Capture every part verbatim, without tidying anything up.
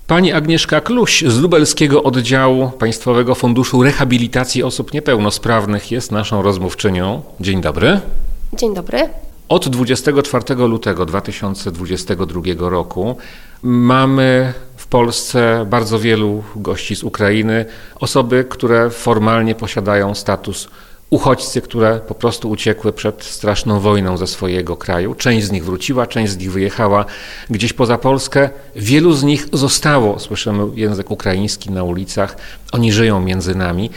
Pani Agnieszka Kluś z lubelskiego oddziału Państwowego Funduszu Rehabilitacji Osób Niepełnosprawnych jest naszą rozmówczynią. Dzień dobry. Dzień dobry. Od dwudziestego czwartego lutego dwa tysiące dwudziestego drugiego roku mamy w Polsce bardzo wielu gości z Ukrainy, osoby, które formalnie posiadają status uchodźcy, które po prostu uciekły przed straszną wojną ze swojego kraju. Część z nich wróciła, część z nich wyjechała gdzieś poza Polskę. Wielu z nich zostało, słyszymy język ukraiński na ulicach, oni żyją między nami.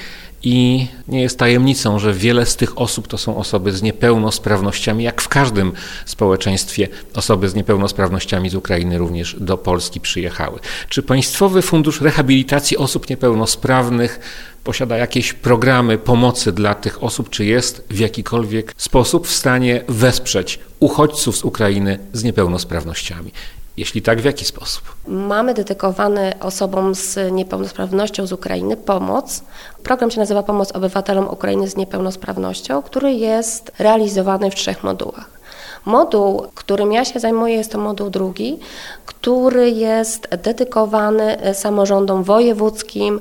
I nie jest tajemnicą, że wiele z tych osób to są osoby z niepełnosprawnościami, jak w każdym społeczeństwie osoby z niepełnosprawnościami z Ukrainy również do Polski przyjechały. Czy Państwowy Fundusz Rehabilitacji Osób Niepełnosprawnych posiada jakieś programy pomocy dla tych osób, czy jest w jakikolwiek sposób w stanie wesprzeć uchodźców z Ukrainy z niepełnosprawnościami? Jeśli tak, w jaki sposób? Mamy dedykowany osobom z niepełnosprawnością z Ukrainy pomoc. Program się nazywa Pomoc Obywatelom Ukrainy z Niepełnosprawnością, który jest realizowany w trzech modułach. Moduł, którym ja się zajmuję, jest to moduł drugi, który jest dedykowany samorządom wojewódzkim,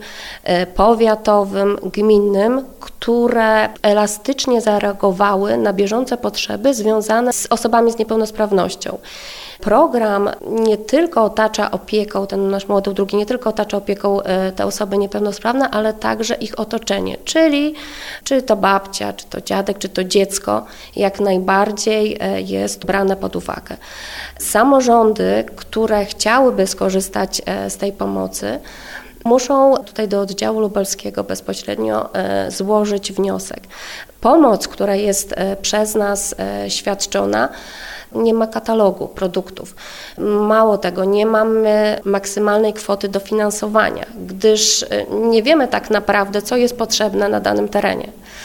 powiatowym, gminnym, które elastycznie zareagowały na bieżące potrzeby związane z osobami z niepełnosprawnością. Program nie tylko otacza opieką, ten nasz moduł drugi nie tylko otacza opieką te osoby niepełnosprawne, ale także ich otoczenie, czyli czy to babcia, czy to dziadek, czy to dziecko, jak najbardziej jest brane pod uwagę. Samorządy, które chciałyby skorzystać z tej pomocy, muszą tutaj do oddziału lubelskiego bezpośrednio złożyć wniosek. Pomoc, która jest przez nas świadczona, nie ma katalogu produktów. Mało tego, nie mamy maksymalnej kwoty dofinansowania, gdyż nie wiemy tak naprawdę, co jest potrzebne na danym terenie.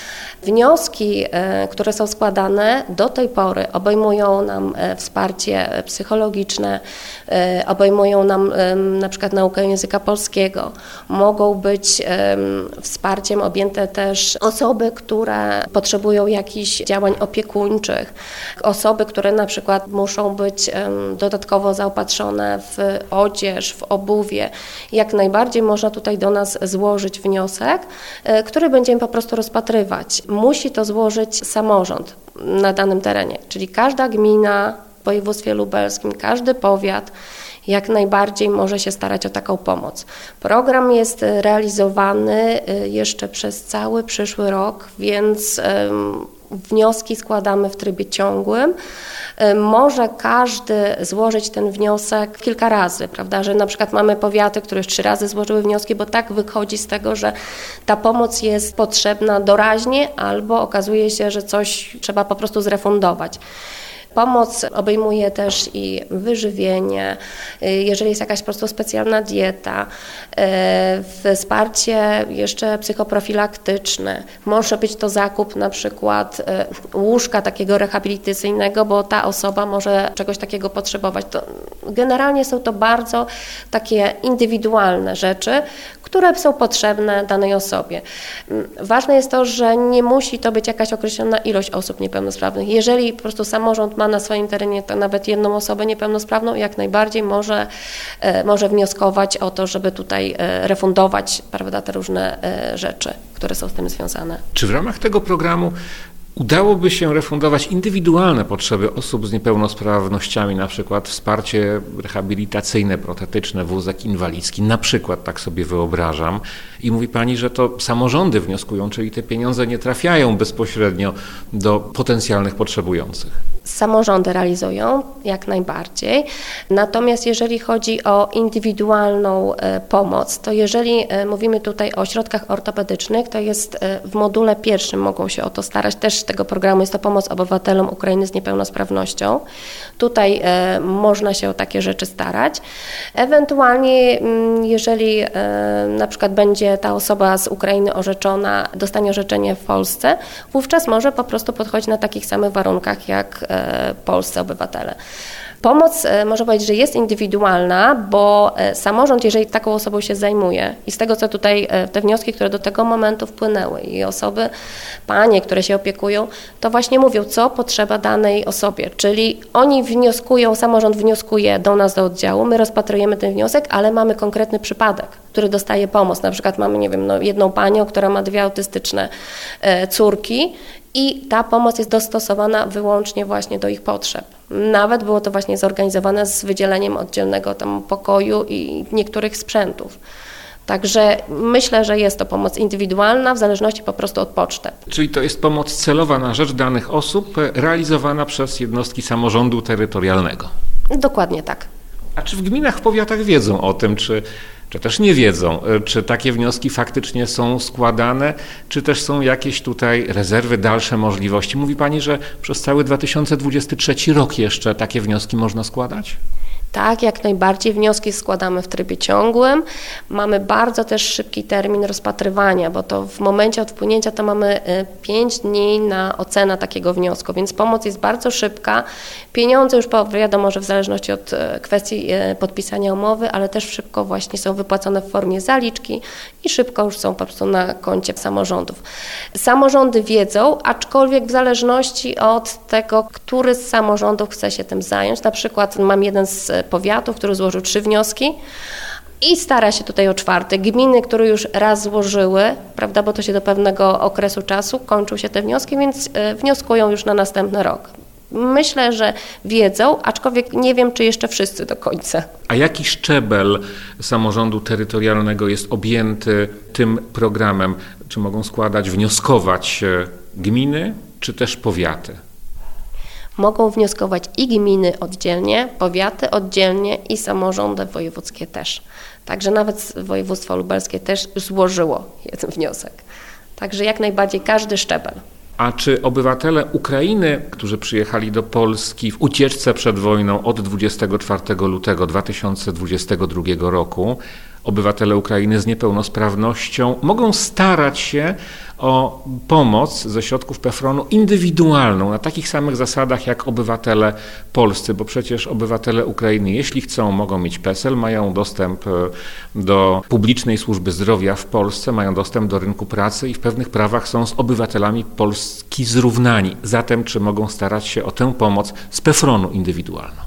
Wnioski, które są składane do tej pory, obejmują nam wsparcie psychologiczne, obejmują nam na przykład naukę języka polskiego. Mogą być wsparciem objęte też osoby, które potrzebują jakichś działań opiekuńczych, osoby, które na przykład muszą być dodatkowo zaopatrzone w odzież, w obuwie. Jak najbardziej można tutaj do nas złożyć wniosek, który będziemy po prostu rozpatrywać. Musi to złożyć samorząd na danym terenie, czyli każda gmina w województwie lubelskim, każdy powiat jak najbardziej może się starać o taką pomoc. Program jest realizowany jeszcze przez cały przyszły rok, więc wnioski składamy w trybie ciągłym. Może każdy złożyć ten wniosek kilka razy, prawda, że na przykład mamy powiaty, które już trzy razy złożyły wnioski, bo tak wychodzi z tego, że ta pomoc jest potrzebna doraźnie albo okazuje się, że coś trzeba po prostu zrefundować. Pomoc obejmuje też i wyżywienie, jeżeli jest jakaś po prostu specjalna dieta, wsparcie jeszcze psychoprofilaktyczne. Może być to zakup na przykład łóżka takiego rehabilitacyjnego, bo ta osoba może czegoś takiego potrzebować. To generalnie są to bardzo takie indywidualne rzeczy, które są potrzebne danej osobie. Ważne jest to, że nie musi to być jakaś określona ilość osób niepełnosprawnych. Jeżeli po prostu samorząd ma na swoim terenie to nawet jedną osobę niepełnosprawną, jak najbardziej może, może wnioskować o to, żeby tutaj refundować, prawda, te różne rzeczy, które są z tym związane. Czy w ramach tego programu udałoby się refundować indywidualne potrzeby osób z niepełnosprawnościami, na przykład wsparcie rehabilitacyjne, protetyczne, wózek inwalidzki, na przykład, tak sobie wyobrażam. I mówi Pani, że to samorządy wnioskują, czyli te pieniądze nie trafiają bezpośrednio do potencjalnych potrzebujących. Samorządy realizują jak najbardziej, natomiast jeżeli chodzi o indywidualną pomoc, to jeżeli mówimy tutaj o środkach ortopedycznych, to jest w module pierwszym mogą się o to starać, też z tego programu jest to Pomoc Obywatelom Ukrainy z Niepełnosprawnością. Tutaj można się o takie rzeczy starać. Ewentualnie jeżeli na przykład będzie ta osoba z Ukrainy orzeczona, dostanie orzeczenie w Polsce, wówczas może po prostu podchodzić na takich samych warunkach jak polscy obywatele. Pomoc, można powiedzieć, że jest indywidualna, bo samorząd, jeżeli taką osobą się zajmuje i z tego, co tutaj te wnioski, które do tego momentu wpłynęły i osoby, panie, które się opiekują, to właśnie mówią, co potrzeba danej osobie, czyli oni wnioskują, samorząd wnioskuje do nas do oddziału, my rozpatrujemy ten wniosek, ale mamy konkretny przypadek, który dostaje pomoc. Na przykład mamy, nie wiem, no, jedną panią, która ma dwie autystyczne e, córki i ta pomoc jest dostosowana wyłącznie właśnie do ich potrzeb. Nawet było to właśnie zorganizowane z wydzieleniem oddzielnego tam pokoju i niektórych sprzętów. Także myślę, że jest to pomoc indywidualna w zależności po prostu od potrzeb. Czyli to jest pomoc celowa na rzecz danych osób realizowana przez jednostki samorządu terytorialnego. Dokładnie tak. A czy w gminach, w powiatach wiedzą o tym, czy, czy też nie wiedzą, czy takie wnioski faktycznie są składane, czy też są jakieś tutaj rezerwy, dalsze możliwości? Mówi Pani, że przez cały dwa tysiące dwudziesty trzeci rok jeszcze takie wnioski można składać? Tak, jak najbardziej. Wnioski składamy w trybie ciągłym. Mamy bardzo też szybki termin rozpatrywania, bo to w momencie od wpłynięcia to mamy pięć dni na ocenę takiego wniosku, więc pomoc jest bardzo szybka. Pieniądze już wiadomo, że w zależności od kwestii podpisania umowy, ale też szybko właśnie są wypłacone w formie zaliczki i szybko już są po prostu na koncie samorządów. Samorządy wiedzą, aczkolwiek w zależności od tego, który z samorządów chce się tym zająć. Na przykład mam jeden z powiatów, który złożył trzy wnioski i stara się tutaj o czwarty. Gminy, które już raz złożyły, prawda, bo to się do pewnego okresu czasu kończą się te wnioski, więc wnioskują już na następny rok. Myślę, że wiedzą, aczkolwiek nie wiem, czy jeszcze wszyscy do końca. A jaki szczebel samorządu terytorialnego jest objęty tym programem? Czy mogą składać, wnioskować gminy, czy też powiaty? Mogą wnioskować i gminy oddzielnie, powiaty oddzielnie i samorządy wojewódzkie też. Także nawet województwo lubelskie też złożyło jeden wniosek. Także jak najbardziej każdy szczebel. A czy obywatele Ukrainy, którzy przyjechali do Polski w ucieczce przed wojną od dwudziestego czwartego lutego dwa tysiące dwudziestego drugiego roku, obywatele Ukrainy z niepełnosprawnością mogą starać się o pomoc ze środków PFRON-u indywidualną, na takich samych zasadach jak obywatele polscy, bo przecież obywatele Ukrainy, jeśli chcą, mogą mieć PESEL, mają dostęp do publicznej służby zdrowia w Polsce, mają dostęp do rynku pracy i w pewnych prawach są z obywatelami Polski zrównani. Zatem czy mogą starać się o tę pomoc z PFRON-u indywidualną?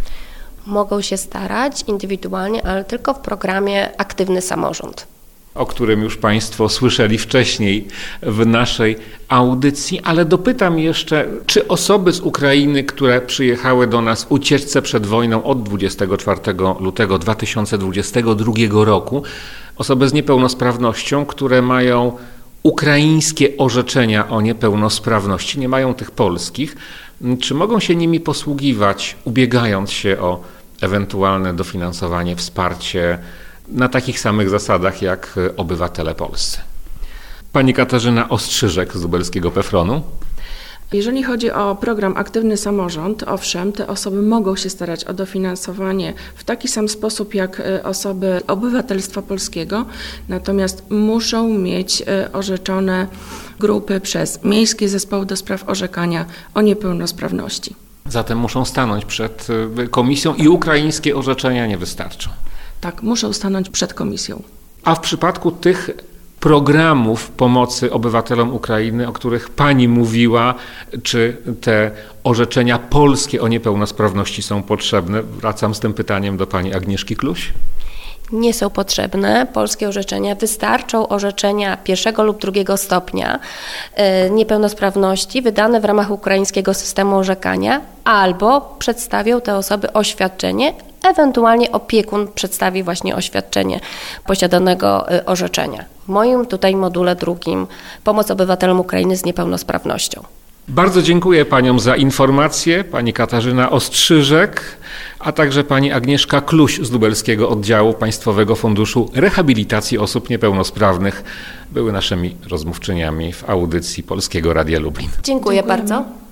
Mogą się starać indywidualnie, ale tylko w programie Aktywny Samorząd, o którym już Państwo słyszeli wcześniej w naszej audycji, ale dopytam jeszcze, czy osoby z Ukrainy, które przyjechały do nas w ucieczce przed wojną od dwudziestego czwartego lutego dwa tysiące dwudziestego drugiego roku, osoby z niepełnosprawnością, które mają ukraińskie orzeczenia o niepełnosprawności, nie mają tych polskich, czy mogą się nimi posługiwać, ubiegając się o ewentualne dofinansowanie, wsparcie na takich samych zasadach jak obywatele polscy? Pani Katarzyna Ostrzyżek z lubelskiego PFRON-u. Jeżeli chodzi o program Aktywny Samorząd, owszem, te osoby mogą się starać o dofinansowanie w taki sam sposób jak osoby obywatelstwa polskiego, natomiast muszą mieć orzeczone grupy przez Miejskie Zespoły do Spraw Orzekania o Niepełnosprawności. Zatem muszą stanąć przed komisją i ukraińskie orzeczenia nie wystarczą. Tak, muszą stanąć przed komisją. A w przypadku tych programów pomocy obywatelom Ukrainy, o których Pani mówiła, czy te orzeczenia polskie o niepełnosprawności są potrzebne? Wracam z tym pytaniem do Pani Agnieszki Kluś. Nie są potrzebne polskie orzeczenia, wystarczą orzeczenia pierwszego lub drugiego stopnia niepełnosprawności wydane w ramach ukraińskiego systemu orzekania albo przedstawią te osoby oświadczenie, ewentualnie opiekun przedstawi właśnie oświadczenie posiadanego orzeczenia. W moim tutaj module drugim pomoc obywatelom Ukrainy z niepełnosprawnością. Bardzo dziękuję Paniom za informacje, Pani Katarzyna Ostrzyżek, a także Pani Agnieszka Kluś z lubelskiego oddziału Państwowego Funduszu Rehabilitacji Osób Niepełnosprawnych były naszymi rozmówczyniami w audycji Polskiego Radia Lublin. Dziękuję, Dziękujemy. bardzo.